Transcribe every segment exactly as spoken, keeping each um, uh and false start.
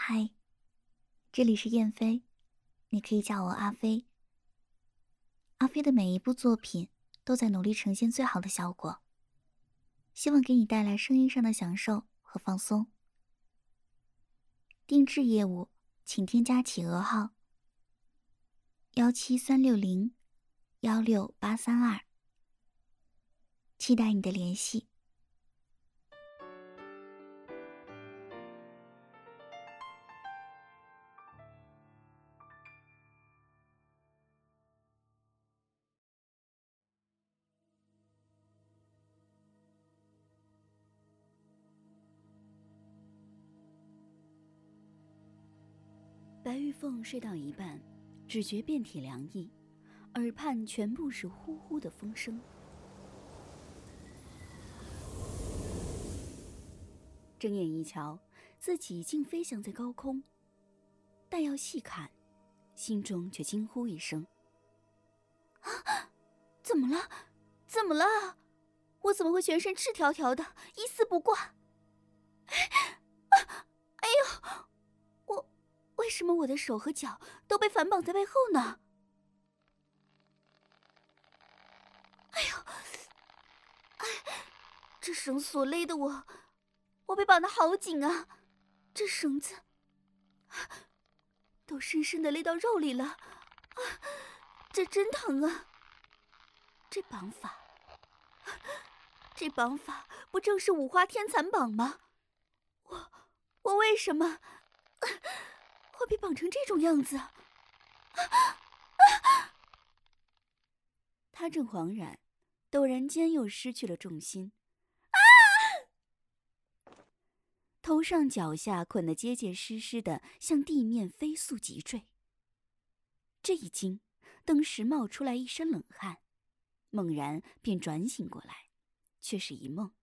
嗨，这里是燕飞，你可以叫我阿飞。阿飞的每一部作品都在努力呈现最好的效果，希望给你带来声音上的享受和放松。定制业务，请添加企鹅号幺七三六零幺六八三二，期待你的联系。 白玉凤睡到一半，只觉遍体凉意，耳畔全部是呼呼的风声。睁眼一瞧，自己竟飞翔在高空，但要细看，心中却惊呼一声：啊！怎么了？怎么了？我怎么会全身赤条条的，一丝不挂？哎，哎呦！我为什么我的手和脚都被反绑在背后呢？哎呦！哎，这绳索勒得我，我被绑得好紧啊！这绳子都深深地勒到肉里了，啊，这真疼啊！这绑法，这绑法不正是五花天蚕绑吗？我我为什么会被绑成这种样子？啊啊！他正恍然，陡然间又失去了重心，啊！头上脚下捆得结结实实的，向地面飞速急坠。这一惊，登时冒出来一身冷汗，猛然便转醒过来，却是一梦。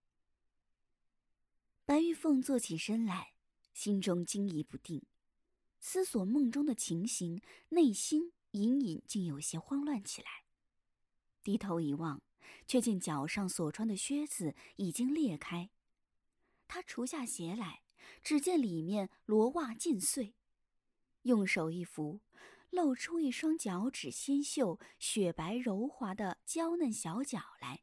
白玉凤坐起身来，心中惊疑不定，思索梦中的情形，内心隐隐竟有些慌乱起来。低头一望，却见脚上所穿的靴子已经裂开。他除下鞋来，只见里面罗袜尽碎，用手一扶，露出一双脚趾纤秀、雪白柔滑的娇嫩小脚来。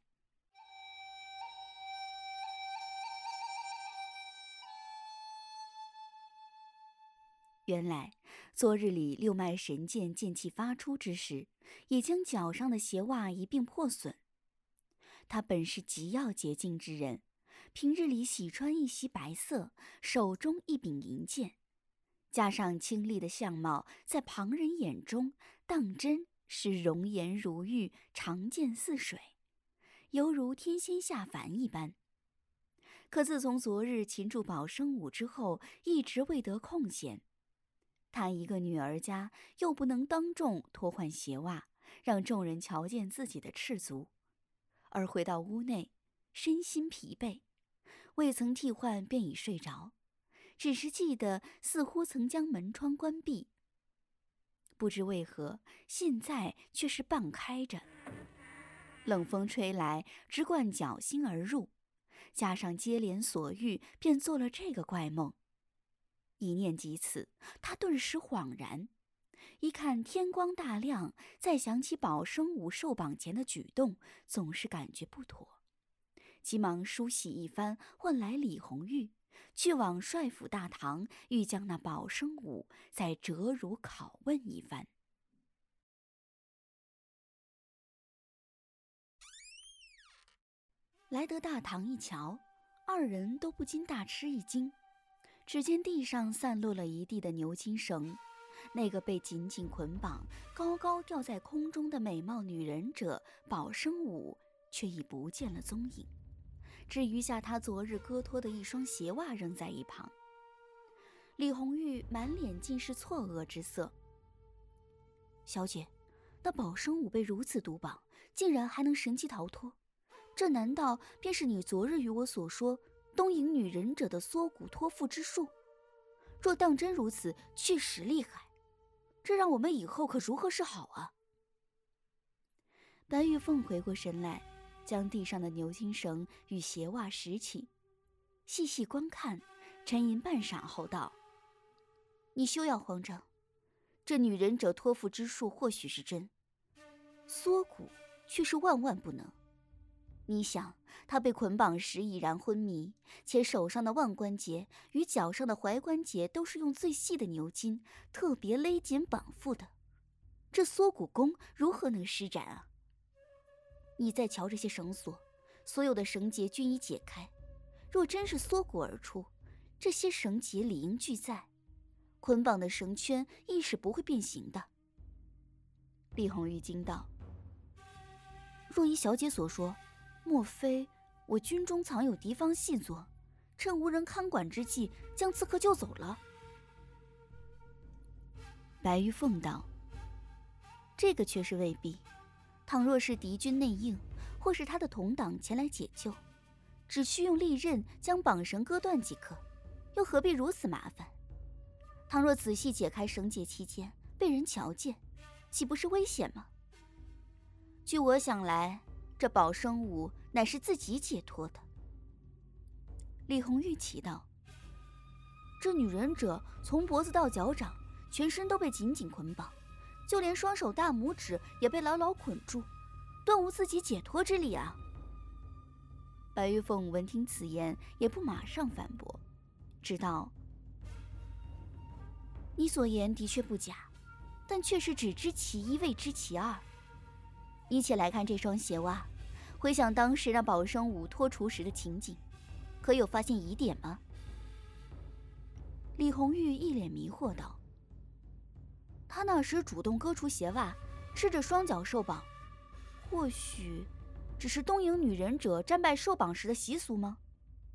原来昨日里六脉神剑剑气发出之时，已将脚上的鞋袜一并破损。他本是极要洁净之人，平日里喜穿一袭白色，手中一柄银剑，加上清丽的相貌，在旁人眼中当真是容颜如玉，长剑似水，犹如天仙下凡一般。可自从昨日擒住宝生武之后，一直未得空闲。他一个女儿家，又不能当众脱换鞋袜，让众人瞧见自己的赤足，而回到屋内，身心疲惫，未曾替换便已睡着，只是记得似乎曾将门窗关闭，不知为何现在却是半开着。冷风吹来，直灌脚心而入，加上接连所遇，便做了这个怪梦。一念及此，他顿时恍然，一看天光大亮，再想起宝生武受绑前的举动，总是感觉不妥，急忙梳洗一番，唤来李红玉，去往帅府大堂，欲将那宝生武再折辱拷问一番。来得大堂一瞧，二人都不禁大吃一惊。只见地上散落了一地的牛筋绳，那个被紧紧捆绑、高高吊在空中的美貌女忍者宝生武却已不见了踪影，只余下他昨日割脱的一双鞋袜扔在一旁。李红玉满脸尽是错愕之色：“小姐，那宝生武被如此毒绑，竟然还能神奇逃脱，这难道便是你昨日与我所说东瀛女忍者的缩骨脱腹之术？若当真如此，确实厉害，这让我们以后可如何是好啊？”白玉凤回过神来，将地上的牛筋绳与鞋袜拾起，细细观看，沉吟半晌后道：“ 你休要慌张，这女忍者托付之术或许是真，缩骨却是万万不能。你想，他被捆绑时已然昏迷，且手上的腕关节与脚上的踝关节都是用最细的牛筋特别勒紧绑缚的，这缩骨功如何能施展啊？你再瞧这些绳索，所有的绳结均已解开，若真是缩骨而出，这些绳结理应俱在，捆绑的绳圈亦是不会变形的。厉红玉惊道：若依小姐所说，莫非我军中藏有敌方细作，趁无人看管之际将刺客救走了？白玉凤道：这个却是未必，倘若是敌军内应，或是他的同党前来解救，只需用利刃将绑绳割断即可，又何必如此麻烦？倘若仔细解开绳结期间被人瞧见，岂不是危险吗？据我想来，这宝生武乃是自己解脱的。李红玉奇道：这女忍者从脖子到脚掌，全身都被紧紧捆绑，就连双手大拇指也被牢牢捆住，断无自己解脱之理啊！白玉凤闻听此言，也不马上反驳，只道：你所言的确不假，但却是只知其一，未知其二。你且来看这双鞋袜，回想当时让宝生武脱除时的情景，可有发现疑点吗？李红玉一脸迷惑道：他那时主动割除鞋袜，赤着双脚受绑，或许只是东瀛女忍者战败受绑时的习俗吗？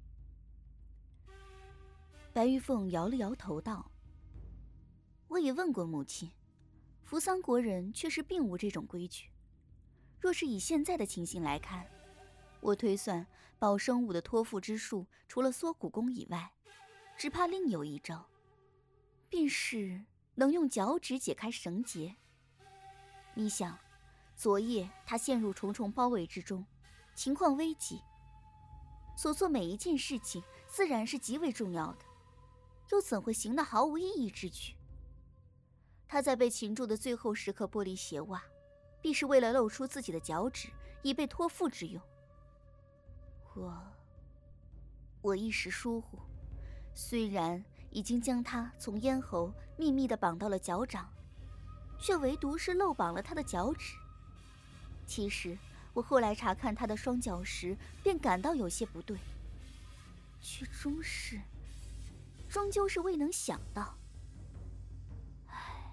白玉凤摇了摇头道：我也问过母亲，扶桑国人却是并无这种规矩。若是以现在的情形来看，我推算宝生武的托付之术除了缩骨功以外，只怕另有一招，便是能用脚趾解开绳结。你想，昨夜他陷入重重包围之中，情况危急，所做每一件事情自然是极为重要的，又怎会行得毫无意义之举？他在被擒住的最后时刻剥离鞋袜，必是为了露出自己的脚趾，以备托付之用。我我一时疏忽，虽然已经将他从咽喉秘密地绑到了脚掌，却唯独是漏绑了他的脚趾。其实我后来查看他的双脚时，便感到有些不对，却终是终究是未能想到。唉。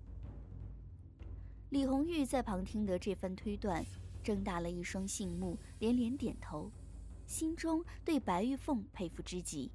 李红玉在旁听得这番推断，睁大了一双杏目，连连点头，心中对白玉凤佩服之极。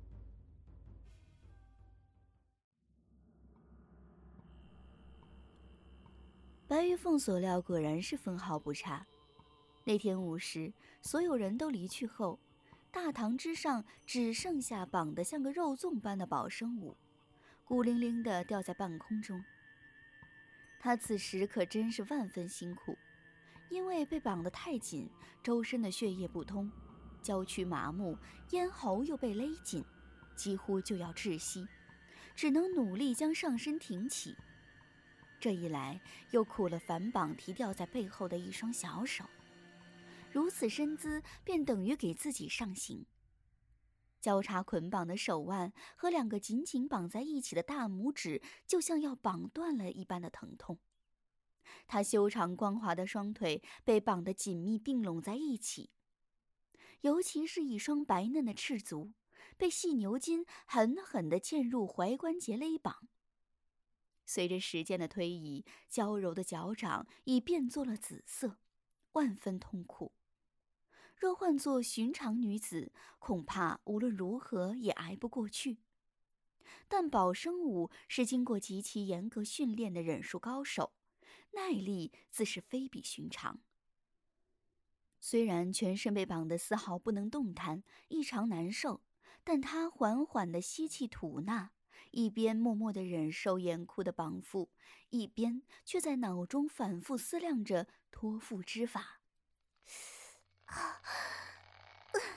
白玉凤所料果然是分毫不差。那天午时，所有人都离去后，大堂之上只剩下绑得像个肉粽般的宝生武，孤零零地吊在半空中。他此时可真是万分辛苦，因为被绑得太紧，周身的血液不通，娇躯麻木，咽喉又被勒紧，几乎就要窒息，只能努力将上身挺起。这一来，又苦了反绑提吊在背后的一双小手，如此身姿便等于给自己上刑。交叉捆绑的手腕和两个紧紧绑在一起的大拇指，就像要绑断了一般的疼痛。他修长光滑的双腿被绑得紧密并拢在一起，尤其是一双白嫩的赤足，被细牛筋狠狠地嵌入踝关节勒绑。随着时间的推移，娇柔的脚掌已变作了紫色，万分痛苦。若换作寻常女子，恐怕无论如何也挨不过去。但宝生武是经过极其严格训练的忍术高手，耐力自是非比寻常。虽然全身被绑得丝毫不能动弹，异常难受，但他缓缓地吸气吐纳，一边默默地忍受严酷的绑缚，一边却在脑中反复思量着托付之法。啊！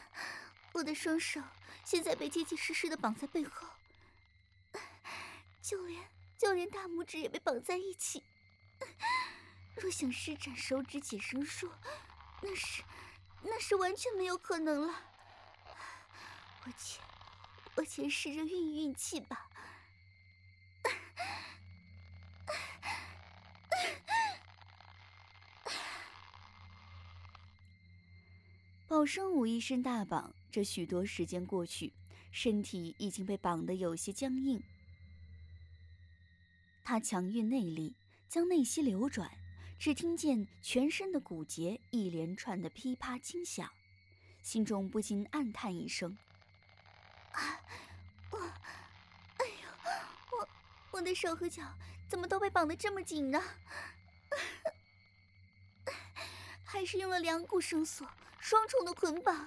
我的双手现在被结结实实地绑在背后， 就连就连大拇指也被绑在一起。若想施展手指解绳术，那是那是完全没有可能了。我且我且试着运运气吧。 宝生武一身大绑，这许多时间过去，身体已经被绑得有些僵硬。他强运内力，将内息流转，只听见全身的骨节一连串的噼啪惊响，心中不禁暗叹一声： 啊，我，哎呦，我我的手和脚怎么都被绑得这么紧呢？还是用了两股绳索，双重的捆绑。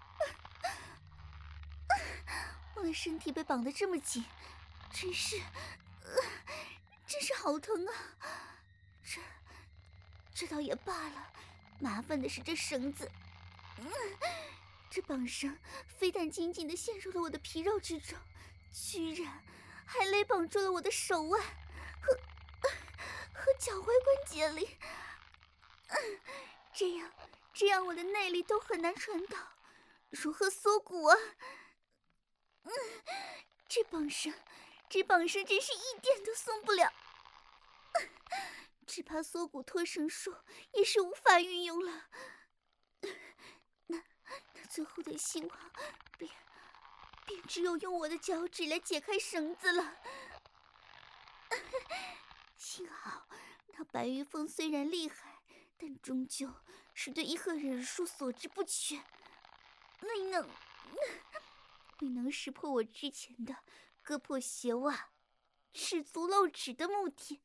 我的身体被绑得这么紧，真是，呃、真是好疼啊！这，这倒也罢了，麻烦的是这绳子。嗯，这绑绳非但紧紧地陷入了我的皮肉之中，居然还勒绑住了我的手腕和和脚踝关节里。嗯，这样，这样我的内力都很难传导，如何缩骨啊？嗯，这绑绳，这绑绳真是一点都松不了，只怕缩骨脱绳术也是无法运用了。那那最后的希望，便便只有用我的脚趾来解开绳子了。幸好那白玉凤虽然厉害，但终究是对一合忍术所知不全，未能未能识破我之前的割破鞋袜、赤足露趾的目的。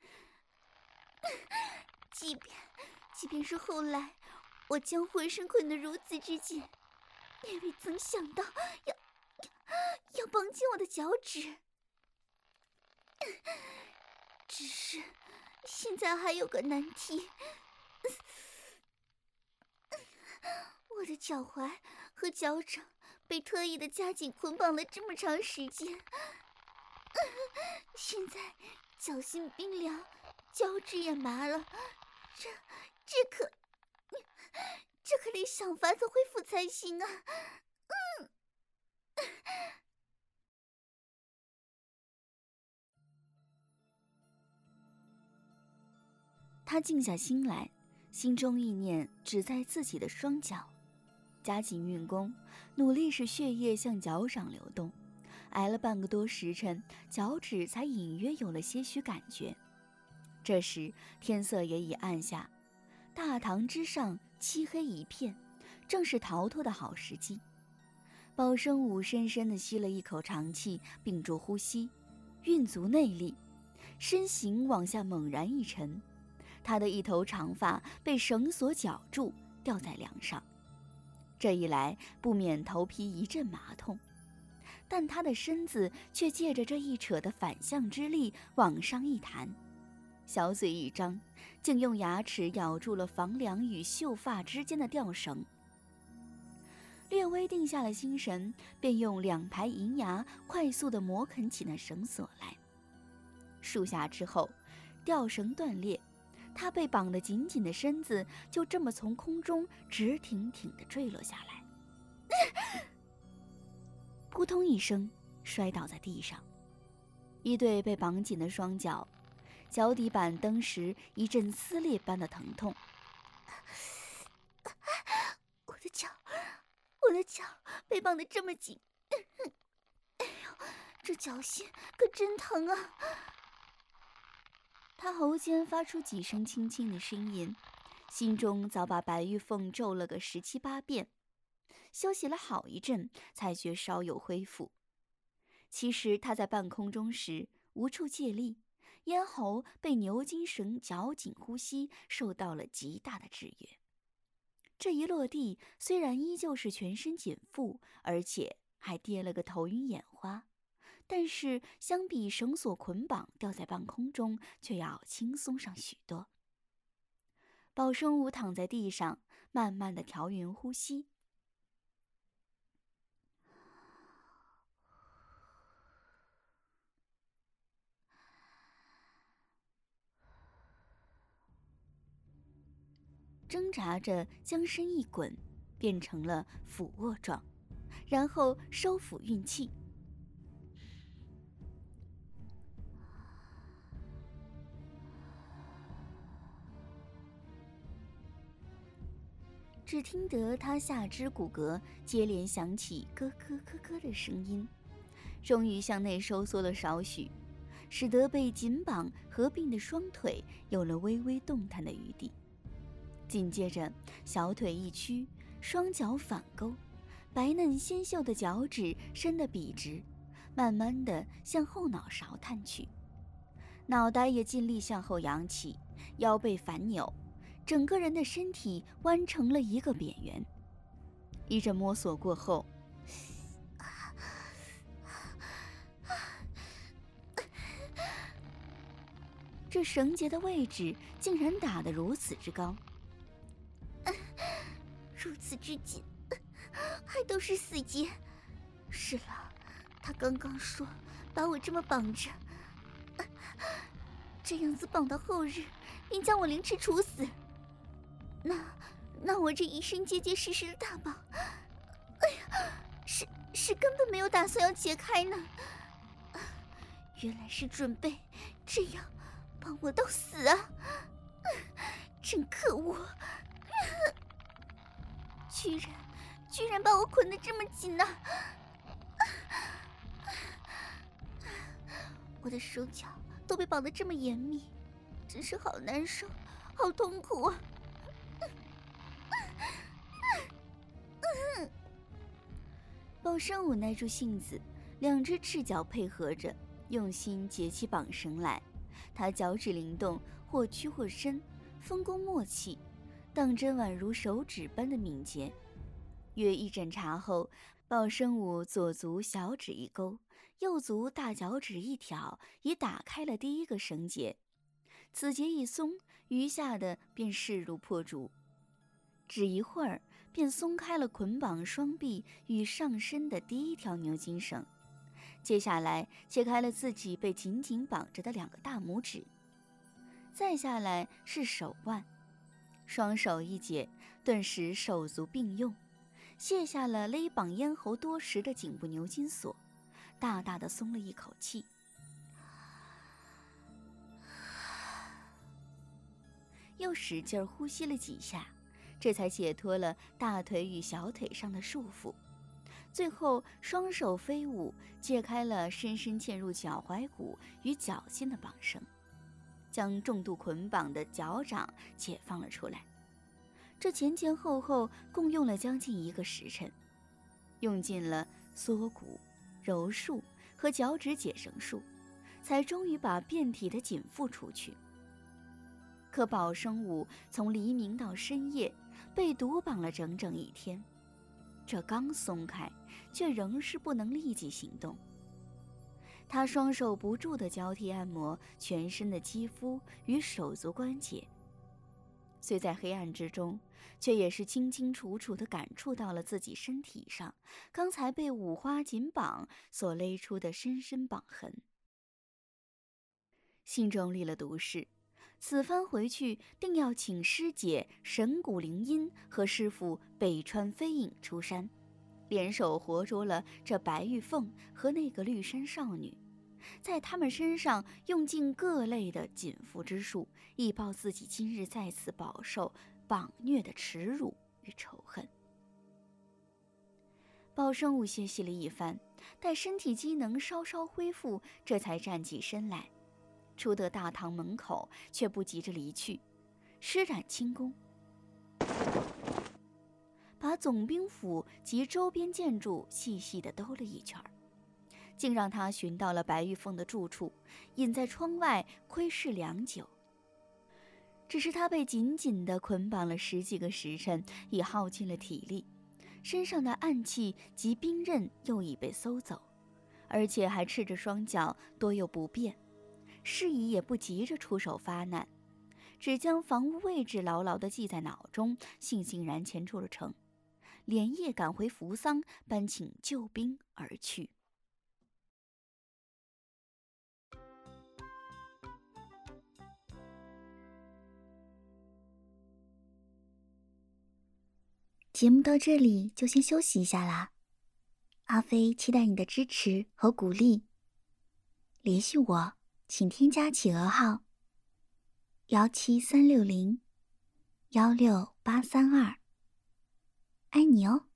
即便即便是后来我将浑身捆得如此之紧，也未曾想到要要绑紧我的脚趾。只是现在还有个难题，我的脚踝和脚掌被特意的加紧捆绑了这么长时间，现在脚心冰凉，脚趾也麻了，这这可这可得想法子恢复才行啊！嗯。 他静下心来，心中意念只在自己的双脚，加紧运功，努力使血液向脚掌流动。挨了半个多时辰，脚趾才隐约有了些许感觉。这时天色也已暗下，大堂之上漆黑一片，正是逃脱的好时机。宝生武深深地吸了一口长气，屏住呼吸，运足内力，身形往下猛然一沉，他的一头长发被绳索绞住，吊在梁上。这一来不免头皮一阵麻痛，但他的身子却借着这一扯的反向之力往上一弹，小嘴一张，竟用牙齿咬住了房梁与秀发之间的吊绳。略微定下了心神，便用两排银牙快速地磨啃起那绳索来。数下之后，吊绳断裂，他被绑得紧紧的身子就这么从空中直挺挺地坠落下来，扑通一声摔倒在地上。一对被绑紧的双脚，脚底板登时一阵撕裂般的疼痛。 我的脚，我的脚被绑得这么紧，哎呦，这脚心可真疼啊！ 他喉间发出几声轻轻的呻吟，心中早把白玉凤咒了个十七八遍。休息了好一阵，才觉稍有恢复。其实他在半空中时无处借力，咽喉被牛筋绳绞紧，呼吸受到了极大的制约。这一落地，虽然依旧是全身紧缚，而且还跌了个头晕眼花，但是相比绳索捆绑吊在半空中，却要轻松上许多。宝生武躺在地上，慢慢地调匀呼吸。 挣扎着将身一滚，变成了俯卧状，然后收腹运气。只听得他下肢骨骼接连响起咯咯咯咯的声音，终于向内收缩了少许，使得被紧绑合并的双腿有了微微动弹的余地。紧接着，小腿一屈，双脚反勾，白嫩纤秀的脚趾伸得笔直，慢慢地向后脑勺探去，脑袋也尽力向后扬起，腰背反扭，整个人的身体弯成了一个扁圆。一阵摸索过后，这绳结的位置竟然打得如此之高， 如此之紧，还都是死结。是了，他刚刚说把我这么绑着，这样子绑到后日，便将我凌迟处死。那那我这一身结结实实的大绑，哎呀，是是根本没有打算要解开呢。原来是准备这样绑我到死啊！真可恶！居然居然把我捆得这么紧呢、啊！我的手脚都被绑得这么严密，真是好难受，好痛苦啊！ 鲍生武耐住性子，两只赤脚配合着，用心解起绑绳来。他脚趾灵动，或屈或伸，分工默契，当真宛如手指般的敏捷。约一诊查后，鲍生武左足小指一勾，右足大脚趾一挑，已打开了第一个绳结。此结一松，余下的便势如破竹。只一会儿，便松开了捆绑双臂与上身的第一条牛筋绳，接下来解开了自己被紧紧绑着的两个大拇指，再下来是手腕，双手一解，顿时手足并用，卸下了勒绑咽喉多时的颈部牛筋锁，大大的松了一口气。又使劲呼吸了几下，这才解脱了大腿与小腿上的束缚。最后双手飞舞，解开了深深嵌入脚踝骨与脚心的绑绳，将重度捆绑的脚掌解放了出来。这前前后后共用了将近一个时辰，用尽了缩骨、揉束和脚趾解绳术，才终于把遍体的紧缚除去。可鲍生武从黎明到深夜被独绑了整整一天，这刚松开，却仍是不能立即行动。他双手不住地交替按摩全身的肌肤与手足关节，虽在黑暗之中，却也是清清楚楚地感触到了自己身体上刚才被五花紧绑所勒出的深深绑痕。心中立了毒誓，此番回去定要请师姐神谷灵音和师傅北川飞影出山，联手活捉了这白玉凤和那个绿山少女，在他们身上用尽各类的紧缚之术，以报自己今日在此饱受绑虐的耻辱与仇恨。鲍生武歇息了一番，待身体机能稍稍恢复，这才站起身来，出得大堂门口，却不急着离去，施展轻功，把总兵府及周边建筑细细地兜了一圈，竟让他寻到了白玉凤的住处，隐在窗外窥视良久。只是他被紧紧地捆绑了十几个时辰，已耗尽了体力，身上的暗器及兵刃又已被搜走，而且还赤着双脚，多又不便，适宜也不急着出手发难，只将房屋位置牢牢地记在脑中，悻悻然前出了城，连夜赶回扶桑，搬请救兵而去。 节目到这里就先休息一下啦，阿飞期待你的支持和鼓励。联系我，请添加企鹅号幺七三六零幺六八三二，爱你哦。